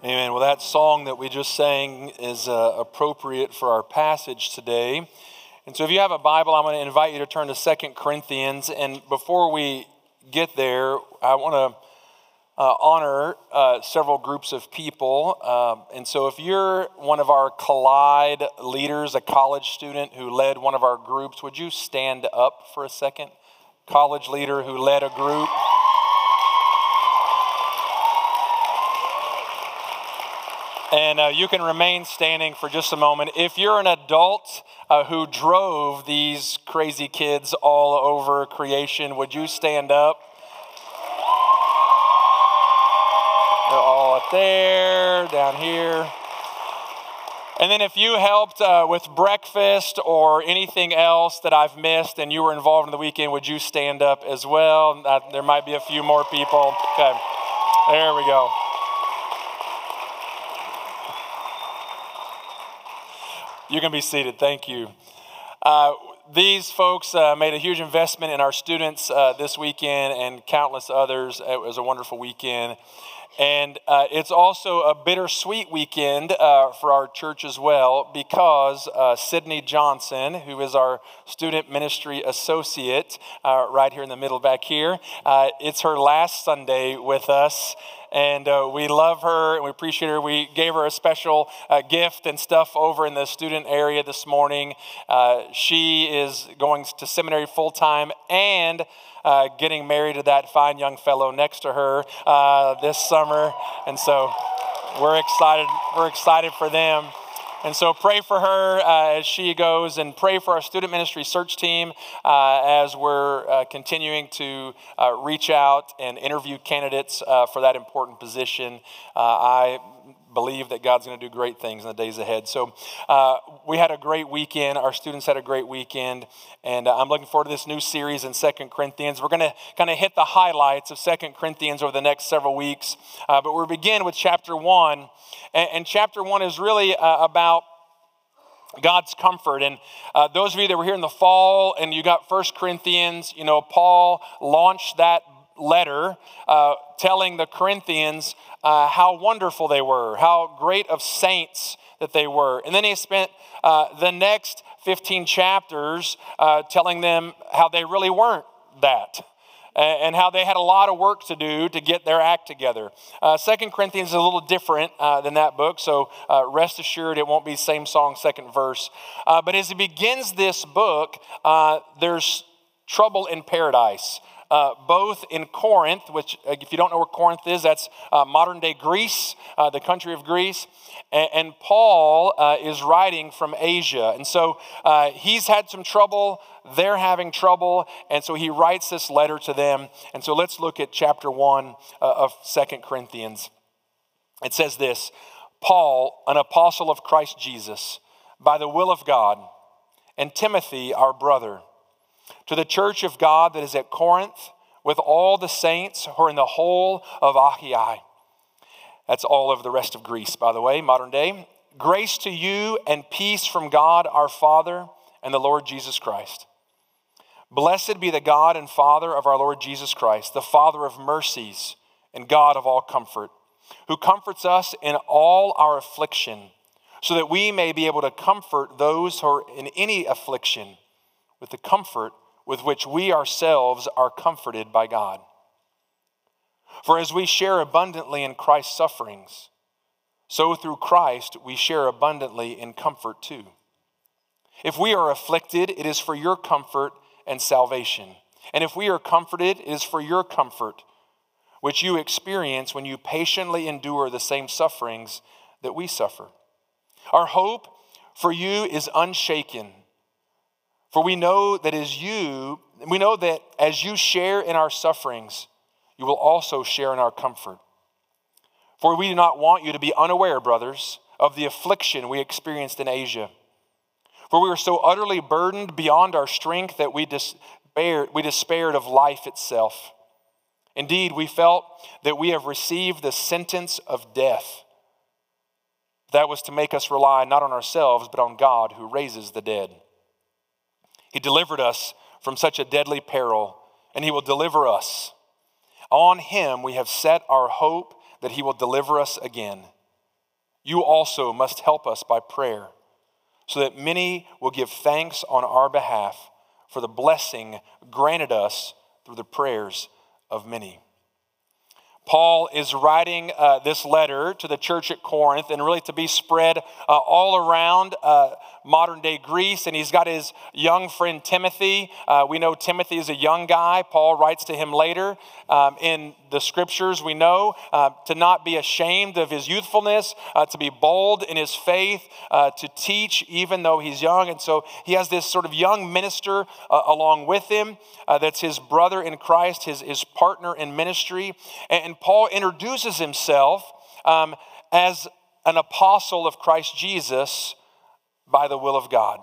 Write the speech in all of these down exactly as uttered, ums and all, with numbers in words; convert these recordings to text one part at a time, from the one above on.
Amen. Well, that song that we just sang is uh, appropriate for our passage today. And so if you have a Bible, I'm going to invite you to turn to Second Corinthians. And before we get there, I want to uh, honor uh, several groups of people. Uh, and so if you're one of our Collide leaders, a college student who led one of our groups, would you stand up for a second? College leader who led a group. And uh, you can remain standing for just a moment. If you're an adult uh, who drove these crazy kids all over creation, would you stand up? They're all up there, down here. And then if you helped uh, with breakfast or anything else that I've missed and you were involved in the weekend, would you stand up as well? Uh, there might be a few more people. Okay, there we go. You can be seated. Thank you. Uh, these folks uh, made a huge investment in our students uh, this weekend and countless others. It was a wonderful weekend. And uh, it's also a bittersweet weekend uh, for our church as well because uh, Sydney Johnson, who is our student ministry associate uh, right here in the middle back here, uh, it's her last Sunday with us. And uh, we love her and we appreciate her. We gave her a special uh, gift and stuff over in the student area this morning. Uh, she is going to seminary full time and uh, getting married to that fine young fellow next to her uh, this summer. And so we're excited. We're excited for them. And so pray for her uh, as she goes, and pray for our student ministry search team uh, as we're uh, continuing to uh, reach out and interview candidates uh, for that important position. Uh, I believe that God's going to do great things in the days ahead. So uh, we had a great weekend. Our students had a great weekend. And uh, I'm looking forward to this new series in Second Corinthians. We're going to kind of hit the highlights of Second Corinthians over the next several weeks. Uh, but we'll begin with chapter one. And, and chapter one is really uh, about God's comfort. And uh, those of you that were here in the fall and you got First Corinthians, you know, Paul launched that letter uh, telling the Corinthians uh, how wonderful they were, how great of saints that they were. And then he spent uh, the next fifteen chapters uh, telling them how they really weren't that, and how they had a lot of work to do to get their act together. Uh, Second Corinthians is a little different uh, than that book, so uh, rest assured it won't be same song, second verse. Uh, but as he begins this book, uh, there's trouble in paradise. Uh, both in Corinth, which uh, if you don't know where Corinth is, that's uh, modern day Greece, uh, the country of Greece. And, and Paul uh, is writing from Asia. And so uh, he's had some trouble, they're having trouble. And so he writes this letter to them. And so let's look at chapter one uh, of Second Corinthians. It says this: Paul, an apostle of Christ Jesus, by the will of God, and Timothy, our brother, to the church of God that is at Corinth, with all the saints who are in the whole of Achaia. That's all of the rest of Greece, by the way, modern day. Grace to you and peace from God our Father and the Lord Jesus Christ. Blessed be the God and Father of our Lord Jesus Christ, the Father of mercies and God of all comfort, who comforts us in all our affliction, so that we may be able to comfort those who are in any affliction with the comfort with which we ourselves are comforted by God. For as we share abundantly in Christ's sufferings, so through Christ we share abundantly in comfort too. If we are afflicted, it is for your comfort and salvation. And if we are comforted, it is for your comfort, which you experience when you patiently endure the same sufferings that we suffer. Our hope for you is unshaken. For we know that as you, we know that as you share in our sufferings, you will also share in our comfort. For we do not want you to be unaware, brothers, of the affliction we experienced in Asia. For we were so utterly burdened beyond our strength that we despaired, we despaired of life itself. Indeed, we felt that we have received the sentence of death. That was to make us rely not on ourselves, but on God who raises the dead. He delivered us from such a deadly peril, and he will deliver us. On him we have set our hope that he will deliver us again, you also must help us by prayer, so that many will give thanks on our behalf for the blessing granted us through the prayers of many. Paul is writing uh, this letter to the church at Corinth, and really to be spread uh, all around uh, modern day Greece. And he's got his young friend Timothy. Uh, we know Timothy is a young guy. Paul writes to him later um, in the scriptures. We know uh, to not be ashamed of his youthfulness, uh, to be bold in his faith, uh, to teach even though he's young. And so he has this sort of young minister uh, along with him uh, that's his brother in Christ, his, his partner in ministry. And, and Paul introduces himself um, as an apostle of Christ Jesus by the will of God.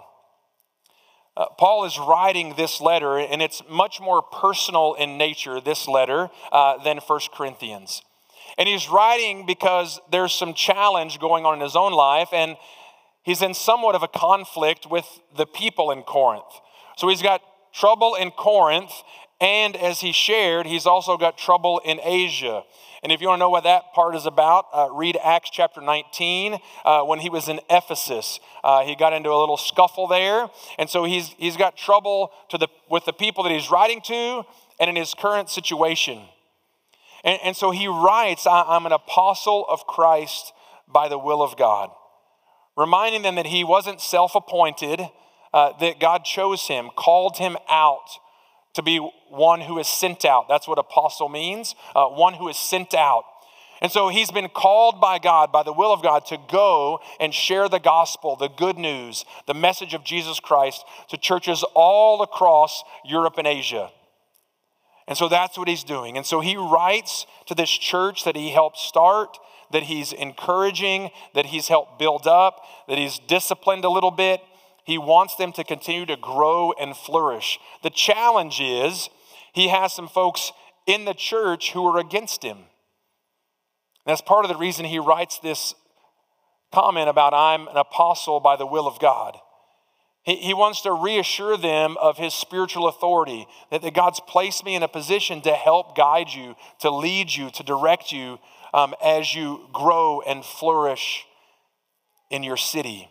Uh, Paul is writing this letter, and it's much more personal in nature, this letter, uh, than First Corinthians. And he's writing because there's some challenge going on in his own life, and he's in somewhat of a conflict with the people in Corinth. So he's got trouble in Corinth, and as he shared, he's also got trouble in Asia. And if you want to know what that part is about, uh, read Acts chapter nineteen. Uh, when he was in Ephesus, uh, he got into a little scuffle there. And so he's he's got trouble to the with the people that he's writing to and in his current situation. And, and so he writes, I'm an apostle of Christ by the will of God. Reminding them that he wasn't self-appointed, uh, that God chose him, called him out to be one who is sent out. That's what apostle means, uh, one who is sent out. And so he's been called by God, by the will of God, to go and share the gospel, the good news, the message of Jesus Christ to churches all across Europe and Asia. And so that's what he's doing. And so he writes to this church that he helped start, that he's encouraging, that he's helped build up, that he's disciplined a little bit. He wants them to continue to grow and flourish. The challenge is he has some folks in the church who are against him. And that's part of the reason he writes this comment about I'm an apostle by the will of God. He, he wants to reassure them of his spiritual authority, that, that God's placed me in a position to help guide you, to lead you, to direct you um, as you grow and flourish in your city.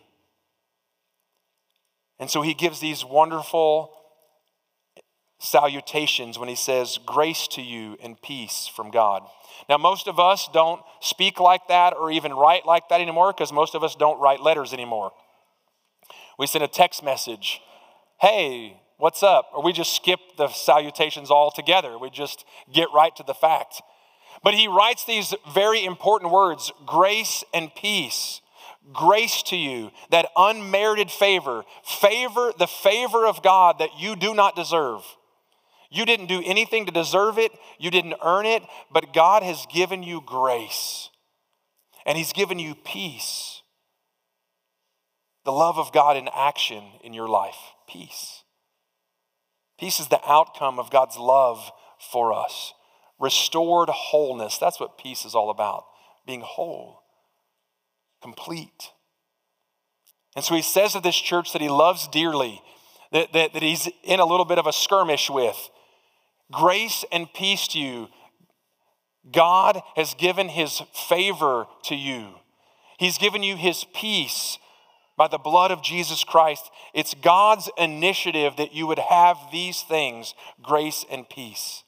And so he gives these wonderful salutations when he says, grace to you and peace from God. Now, most of us don't speak like that or even write like that anymore because most of us don't write letters anymore. We send a text message, hey, what's up? Or we just skip the salutations altogether. We just get right to the fact. But he writes these very important words, grace and peace. Grace to you, that unmerited favor, favor, the favor of God that you do not deserve. You didn't do anything to deserve it. You didn't earn it, but God has given you grace. And he's given you peace. The love of God in action in your life. Peace. Peace is the outcome of God's love for us. Restored wholeness. That's what peace is all about. Being whole. Complete. And so he says of this church that he loves dearly, that, that, that he's in a little bit of a skirmish with. Grace and peace to you. God has given his favor to you. He's given you his peace by the blood of Jesus Christ. It's God's initiative that you would have these things, grace and peace.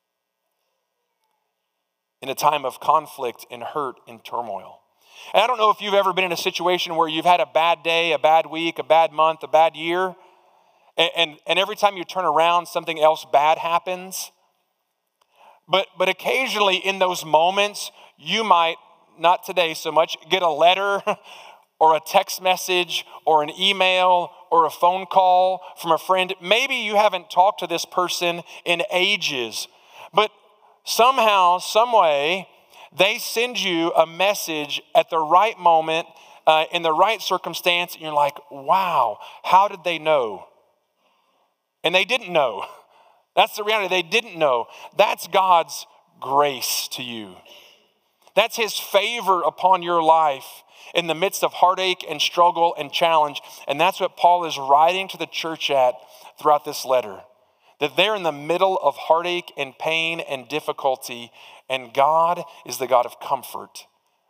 In a time of conflict and hurt and turmoil. And I don't know if you've ever been in a situation where you've had a bad day, a bad week, a bad month, a bad year, and, and, and every time you turn around, something else bad happens. But, but occasionally in those moments, you might, not today so much, get a letter or a text message or an email or a phone call from a friend. Maybe you haven't talked to this person in ages, but somehow, some way, they send you a message at the right moment, uh, in the right circumstance, and you're like, wow, how did they know? And they didn't know. That's the reality. They didn't know. That's God's grace to you. That's his favor upon your life in the midst of heartache and struggle and challenge. And that's what Paul is writing to the church at throughout this letter. That they're in the middle of heartache and pain and difficulty, and God is the God of comfort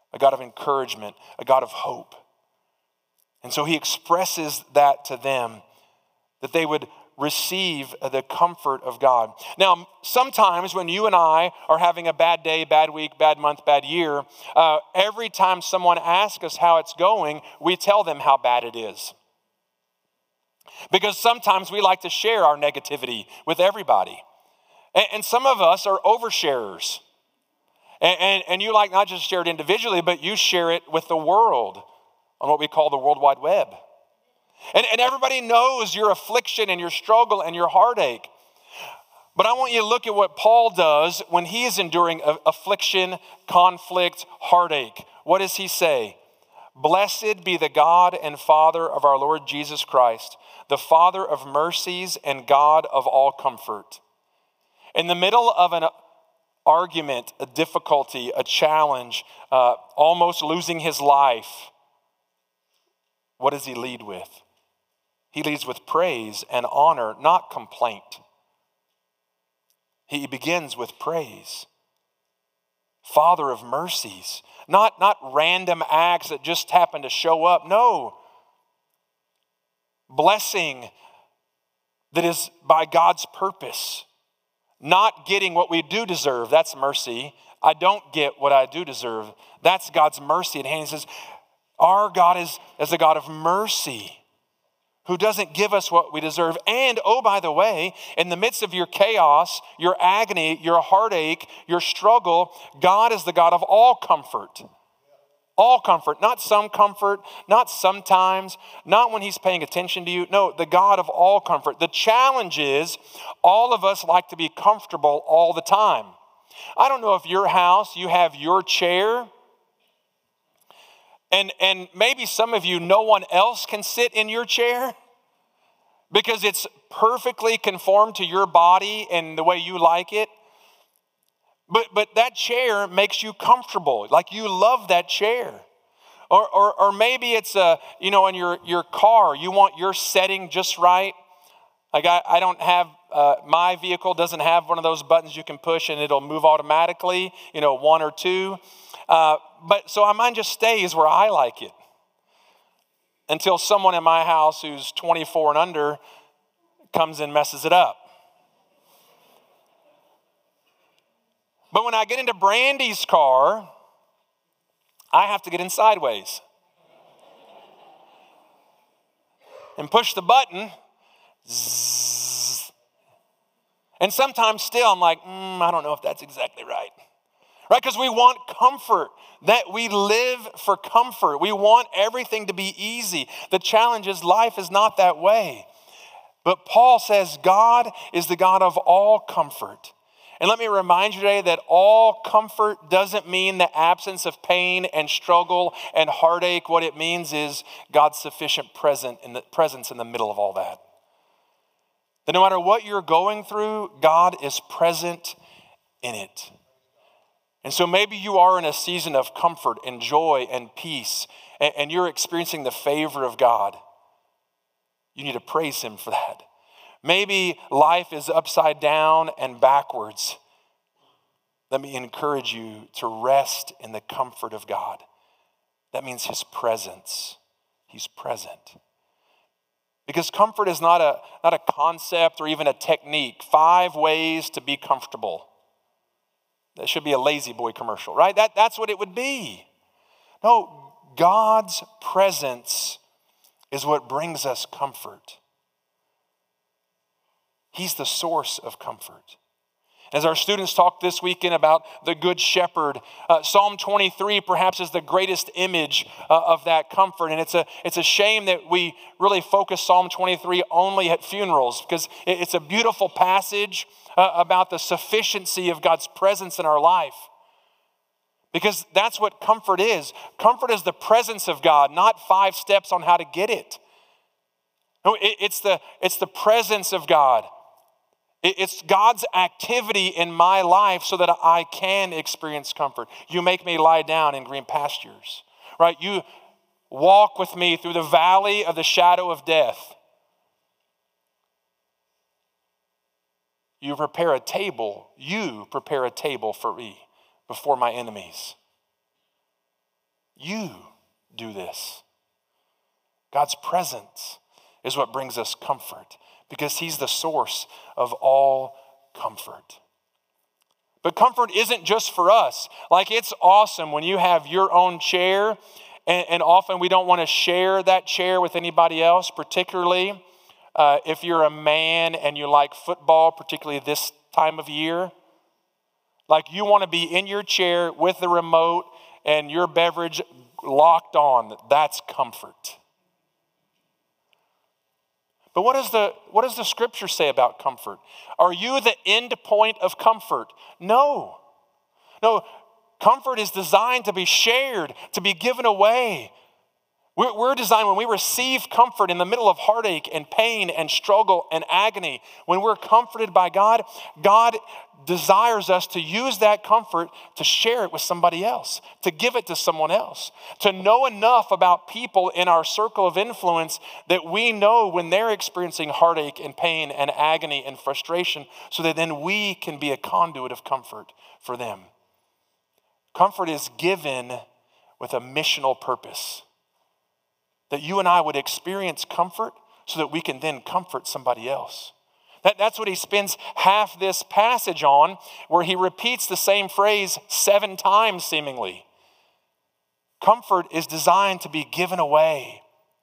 a God of encouragement, a God of hope. And so he expresses that to them, that they would receive the comfort of God. Now, sometimes when you and I are having a bad day, bad week, bad month, bad year, uh, every time someone asks us how it's going, we tell them how bad it is. Because sometimes we like to share our negativity with everybody. And, and some of us are oversharers. And, and, and you like not just share it individually, but you share it with the world on what we call the World Wide Web. And, and everybody knows your affliction and your struggle and your heartache. But I want you to look at what Paul does when he is enduring affliction, conflict, heartache. What does he say? Blessed be the God and Father of our Lord Jesus Christ, the Father of mercies and God of all comfort. In the middle of an argument, a difficulty, a challenge, uh, almost losing his life, what does he lead with? He leads with praise and honor, not complaint. He begins with praise. Father of mercies, not, not random acts that just happen to show up. No. Blessing that is by God's purpose. Not getting what we do deserve, that's mercy. I don't get what I do deserve. That's God's mercy at hand. He says, our God is, is a God of mercy, who doesn't give us what we deserve. And, oh, by the way, in the midst of your chaos, your agony, your heartache, your struggle, God is the God of all comfort. All comfort, not some comfort, not sometimes, not when he's paying attention to you. No, the God of all comfort. The challenge is all of us like to be comfortable all the time. I don't know if your house, you have your chair, And, and maybe some of you, no one else can sit in your chair because it's perfectly conformed to your body and the way you like it. But, but that chair makes you comfortable, like you love that chair. Or, or, or maybe it's, a, you know, in your, your car, you want your setting just right. Like I, I don't have, uh, my vehicle doesn't have one of those buttons you can push and it'll move automatically, you know, one or two. Uh, but so mine just stays where I like it until someone in my house who's twenty-four and under comes and messes it up. But when I get into Brandy's car, I have to get in sideways and push the button. Zzz. And sometimes still I'm like, mm, I don't know if that's exactly right. Right? Because we want comfort, that we live for comfort. We want everything to be easy. The challenge is life is not that way. But Paul says God is the God of all comfort. And let me remind you today that all comfort doesn't mean the absence of pain and struggle and heartache. What it means is God's sufficient present in the presence in the middle of all that. That no matter what you're going through, God is present in it. And so maybe you are in a season of comfort and joy and peace, and, and you're experiencing the favor of God. You need to praise him for that. Maybe life is upside down and backwards. Let me encourage you to rest in the comfort of God. That means his presence. He's present. Because comfort is not a, not a concept or even a technique. Five ways to be comfortable. That should be a Lazy Boy commercial, right? That, that's what it would be. No, God's presence is what brings us comfort. He's the source of comfort. As our students talked this weekend about the Good Shepherd, uh, Psalm twenty-three perhaps is the greatest image uh, of that comfort. And it's a, it's a shame that we really focus Psalm twenty-three only at funerals, because it, it's a beautiful passage uh, about the sufficiency of God's presence in our life. Because that's what comfort is. Comfort is the presence of God, not five steps on how to get it. No, it, it's the, it's the presence of God. It's God's activity in my life so that I can experience comfort. You make me lie down in green pastures, right? You walk with me through the valley of the shadow of death. You prepare a table, you prepare a table for me before my enemies. You do this. God's presence is what brings us comfort because he's the source of all comfort. But comfort isn't just for us. Like, it's awesome when you have your own chair, and, and often we don't want to share that chair with anybody else, particularly uh, if you're a man and you like football, particularly this time of year. Like, you want to be in your chair with the remote and your beverage locked on. That's comfort. But what does the what does the scripture say about comfort? Are you the end point of comfort? No. No, comfort is designed to be shared, to be given away. We're, we're designed, when we receive comfort in the middle of heartache and pain and struggle and agony, when we're comforted by God, God desires us to use that comfort to share it with somebody else, to give it to someone else, to know enough about people in our circle of influence that we know when they're experiencing heartache and pain and agony and frustration, so that then we can be a conduit of comfort for them. Comfort is given with a missional purpose, that you and I would experience comfort so that we can then comfort somebody else. That, that's what he spends half this passage on, where he repeats the same phrase seven times seemingly. Comfort is designed to be given away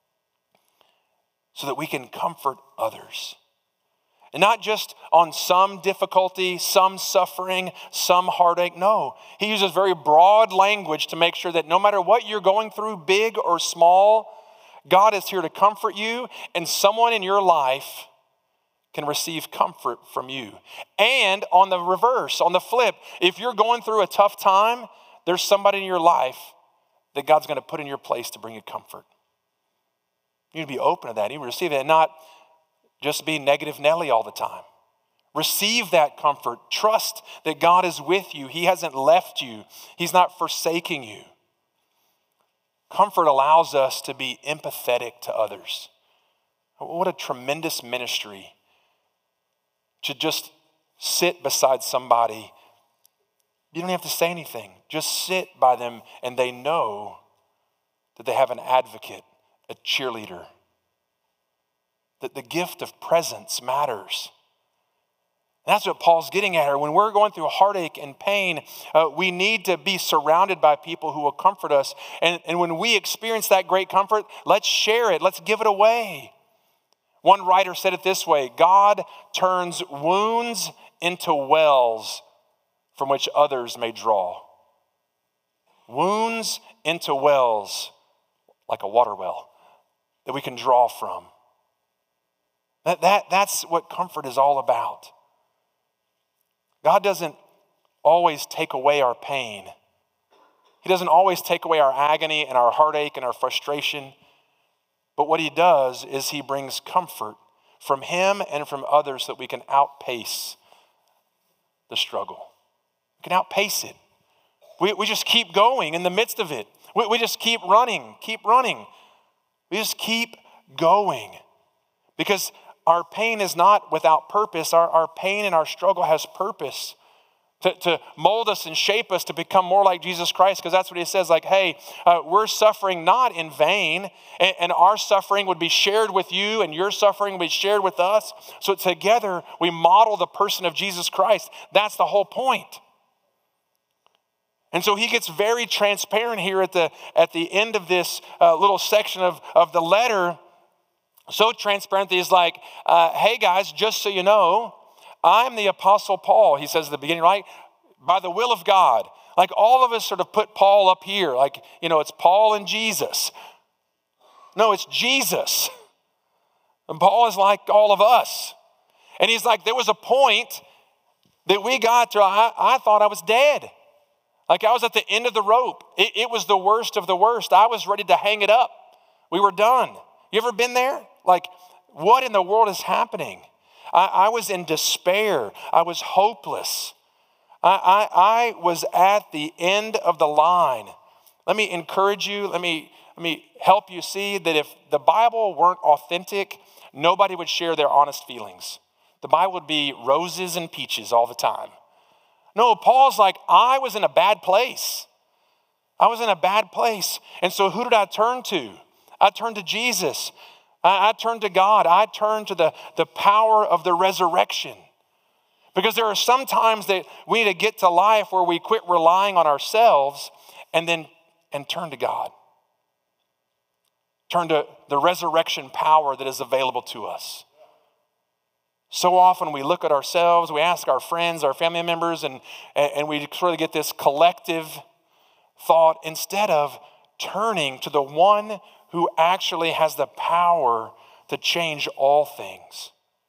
so that we can comfort others. And not just on some difficulty, some suffering, some heartache. No, he uses very broad language to make sure that no matter what you're going through, big or small, God is here to comfort you, and someone in your life can receive comfort from you. And on the reverse, on the flip, if you're going through a tough time, there's somebody in your life that God's going to put in your place to bring you comfort. You need to be open to that. You need to receive it and not just be negative Nelly all the time. Receive that comfort. Trust that God is with you. He hasn't left you. He's not forsaking you. Comfort allows us to be empathetic to others. What a tremendous ministry to just sit beside somebody. You don't have to say anything. Just sit by them and they know that they have an advocate, a cheerleader. That the gift of presence matters. And that's what Paul's getting at here. When we're going through heartache and pain, uh, we need to be surrounded by people who will comfort us. And, and when we experience that great comfort, let's share it. Let's give it away. One writer said it this way: God turns wounds into wells from which others may draw. Wounds into wells, like a water well, that we can draw from. That, that, that's what comfort is all about. God doesn't always take away our pain. He doesn't always take away our agony and our heartache and our frustration. But what he does is he brings comfort from him and from others so that we can outpace the struggle. We can outpace it. We, we just keep going in the midst of it. We, we just keep running, keep running. We just keep going. Because our pain is not without purpose. Our, our pain and our struggle has purpose to, to mold us and shape us to become more like Jesus Christ, because that's what he says, like, hey, uh, we're suffering not in vain, and, and our suffering would be shared with you, and your suffering would be shared with us, so together we model the person of Jesus Christ. That's the whole point. And so he gets very transparent here at the, at the end of this uh, little section of, of the letter. So transparent that he's like, uh, hey guys, just so you know, I'm the Apostle Paul, he says at the beginning, right? By the will of God. Like, all of us sort of put Paul up here. Like, you know, it's Paul and Jesus. No, it's Jesus. And Paul is like all of us. And he's like, there was a point that we got to, I, I thought I was dead. Like, I was at the end of the rope. It, it was the worst of the worst. I was ready to hang it up. We were done. You ever been there? Like, what in the world is happening? I, I was in despair. I was hopeless. I, I, I was at the end of the line. Let me encourage you. Let me, let me help you see that if the Bible weren't authentic, nobody would share their honest feelings. The Bible would be roses and peaches all the time. No, Paul's like, I was in a bad place. I was in a bad place. And so who did I turn to? I turned to Jesus. I, I turned to God. I turned to the, the power of the resurrection. Because there are some times that we need to get to life where we quit relying on ourselves and then and turn to God. Turn to the resurrection power that is available to us. So often we look at ourselves, we ask our friends, our family members, and, and we sort of get this collective thought instead of turning to the one who actually has the power to change all things.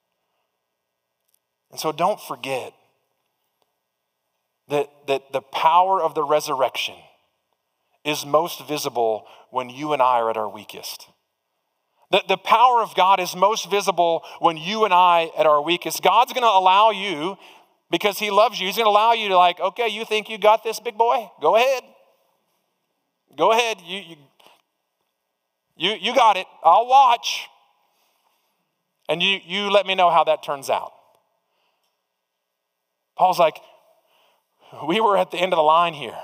And so don't forget that, that the power of the resurrection is most visible when you and I are at our weakest. The, the power of God is most visible when you and I at our weakest. God's going to allow you, because he loves you, he's going to allow you to like, okay, you think you got this, big boy? Go ahead. Go ahead. You, you, you, you got it. I'll watch. And you, you let me know how that turns out. Paul's like, we were at the end of the line here.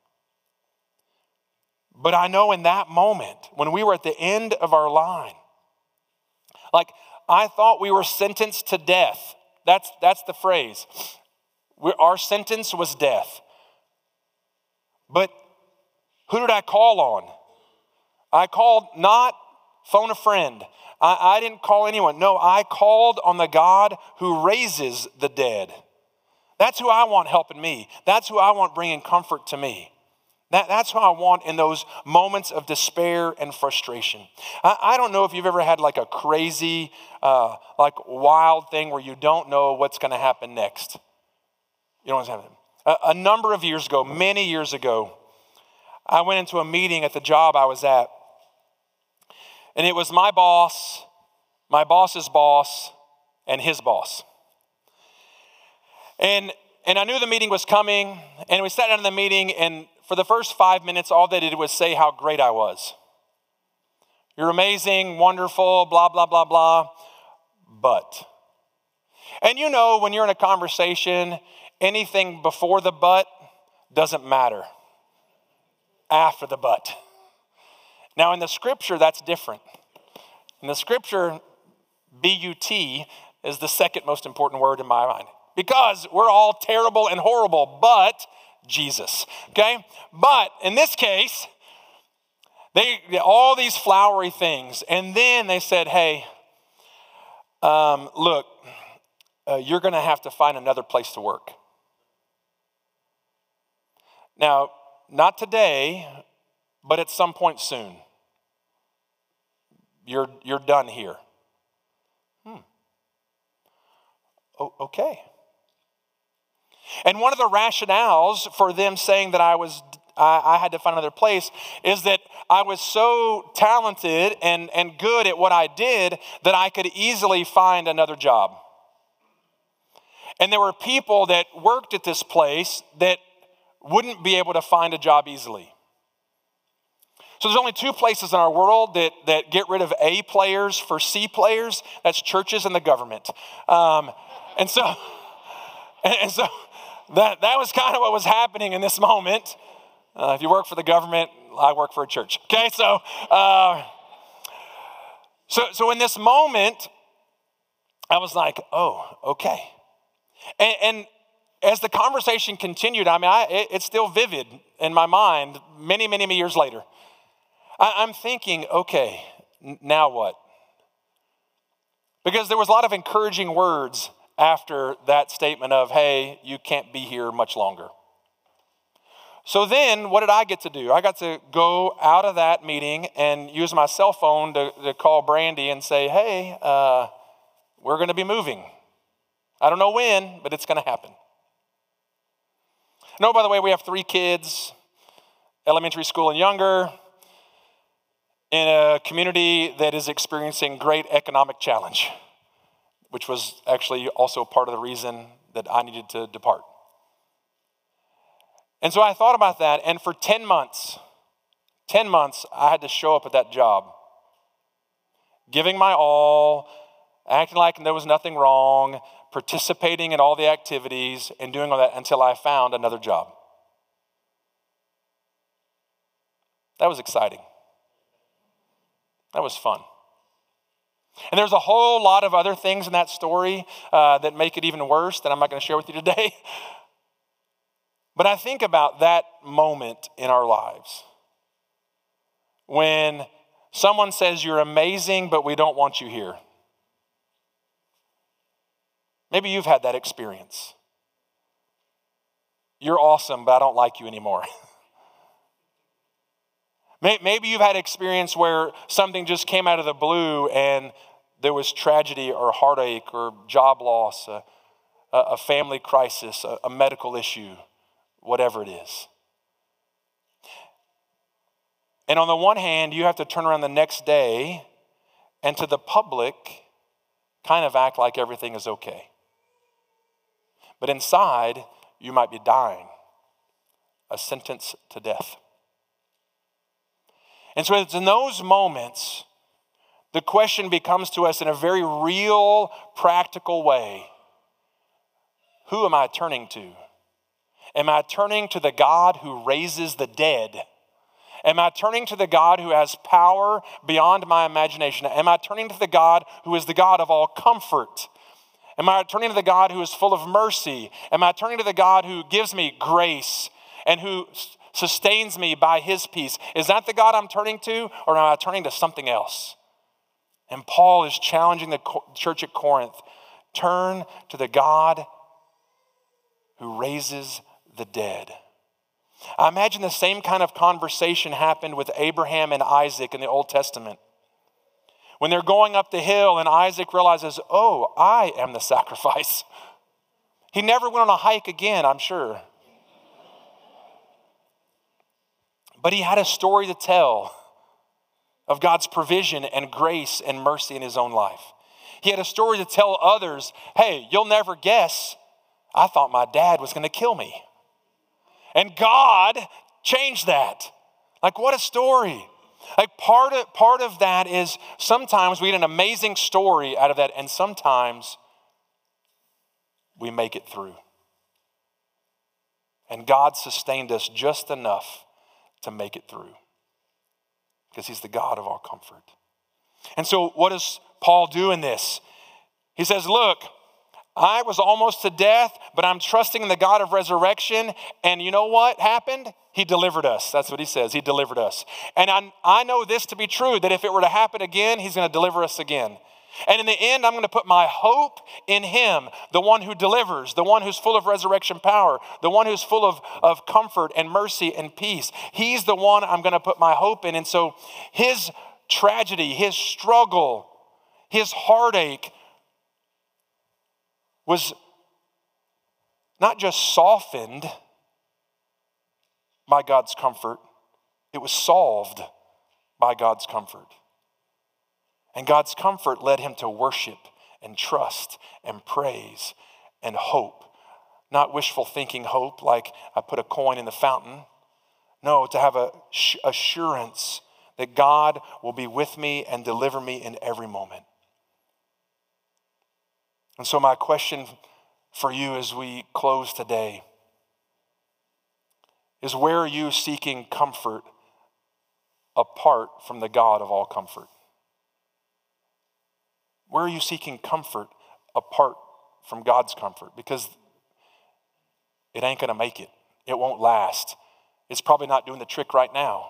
But I know in that moment, when we were at the end of our line, like I thought we were sentenced to death. That's, that's the phrase. We're, our sentence was death. But who did I call on? I called not phone a friend. I, I didn't call anyone. No, I called on the God who raises the dead. That's who I want helping me. That's who I want bringing comfort to me. That, that's who I want in those moments of despair and frustration. I, I don't know if you've ever had like a crazy, uh, like wild thing where you don't know what's going to happen next. You know what's happening. A, a number of years ago, many years ago, I went into a meeting at the job I was at. And it was my boss, my boss's boss, and his boss. And and I knew the meeting was coming, and we sat down in the meeting, and for the first five minutes, all they did was say how great I was. You're amazing, wonderful, blah, blah, blah, blah. But, and you know, when you're in a conversation, anything before the but doesn't matter. After the but. Now in the scripture, that's different. In the scripture, B U T is the second most important word in my mind. Because we're all terrible and horrible, but Jesus, okay? But in this case, they all these flowery things. And then they said, hey, um, look, uh, you're going to have to find another place to work. Now, not today, but at some point soon. You're, you're done here. Hmm. Oh, okay. And one of the rationales for them saying that I was, I, I had to find another place is that I was so talented and, and good at what I did that I could easily find another job. And there were people that worked at this place that wouldn't be able to find a job easily. So there's only two places in our world that, that get rid of A players for C players. That's churches and the government. Um, and so, and, and so that, that was kind of what was happening in this moment. Uh, if you work for the government, I work for a church. Okay, so, uh, so, so in this moment, I was like, oh, okay. And, and as the conversation continued, I mean, I, it, it's still vivid in my mind many, many, many years later. I, I'm thinking, okay, n- now what? Because there was a lot of encouraging words after that statement of, hey, you can't be here much longer. So then what did I get to do? I got to go out of that meeting and use my cell phone to, to call Brandy and say, hey, uh, we're going to be moving. I don't know when, but it's going to happen. No, by the way, we have three kids, elementary school and younger, in a community that is experiencing great economic challenge, which was actually also part of the reason that I needed to depart. And so I thought about that, and for ten months, ten months, I had to show up at that job, giving my all, acting like there was nothing wrong, participating in all the activities, and doing all that until I found another job. That was exciting. That was fun. And there's a whole lot of other things in that story uh, that make it even worse that I'm not going to share with you today. But I think about that moment in our lives when someone says you're amazing, but we don't want you here. Maybe you've had that experience. You're awesome, but I don't like you anymore. Maybe you've had experience where something just came out of the blue and there was tragedy or heartache or job loss, a, a family crisis, a, a medical issue, whatever it is. And on the one hand, you have to turn around the next day and to the public kind of act like everything is okay. But inside, you might be dying, a sentence to death. And so it's in those moments, the question becomes to us in a very real, practical way. Who am I turning to? Am I turning to the God who raises the dead? Am I turning to the God who has power beyond my imagination? Am I turning to the God who is the God of all comfort? Am I turning to the God who is full of mercy? Am I turning to the God who gives me grace and who sustains me by his peace? Is that the God I'm turning to, or am I turning to something else? And Paul is challenging the church at Corinth. Turn to the God who raises the dead. I imagine the same kind of conversation happened with Abraham and Isaac in the Old Testament. When they're going up the hill and Isaac realizes, oh, I am the sacrifice. He never went on a hike again, I'm sure. But he had a story to tell of God's provision and grace and mercy in his own life. He had a story to tell others, hey, you'll never guess, I thought my dad was going to kill me. And God changed that. Like, what a story. Like, part of, part of that is sometimes we get an amazing story out of that, and sometimes we make it through. And God sustained us just enough to make it through, because he's the God of all comfort. And so what does Paul do in this? He says, look, I was almost to death, but I'm trusting in the God of resurrection. And you know what happened? He delivered us. That's what he says. He delivered us. And I, I know this to be true, that if it were to happen again, he's going to deliver us again. And in the end, I'm going to put my hope in him, the one who delivers, the one who's full of resurrection power, the one who's full of, of comfort and mercy and peace. He's the one I'm going to put my hope in. And so his tragedy, his struggle, his heartache was not just softened by God's comfort, it was solved by God's comfort. And God's comfort led him to worship and trust and praise and hope. Not wishful thinking hope, like I put a coin in the fountain. No, to have a assurance that God will be with me and deliver me in every moment. And so my question for you as we close today is, where are you seeking comfort apart from the God of all comfort? Where are you seeking comfort apart from God's comfort? Because it ain't going to make it. It won't last. It's probably not doing the trick right now.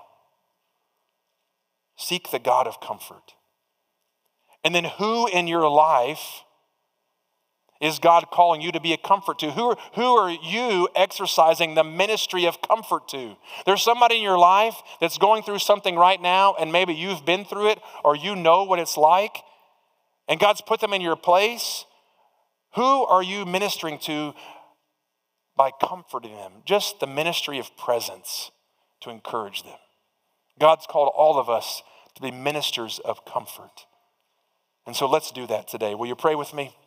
Seek the God of comfort. And then who in your life is God calling you to be a comfort to? Who are, who are you exercising the ministry of comfort to? There's somebody in your life that's going through something right now, and maybe you've been through it or you know what it's like, and God's put them in your place. Who are you ministering to by comforting them? Just the ministry of presence to encourage them. God's called all of us to be ministers of comfort. And so let's do that today. Will you pray with me?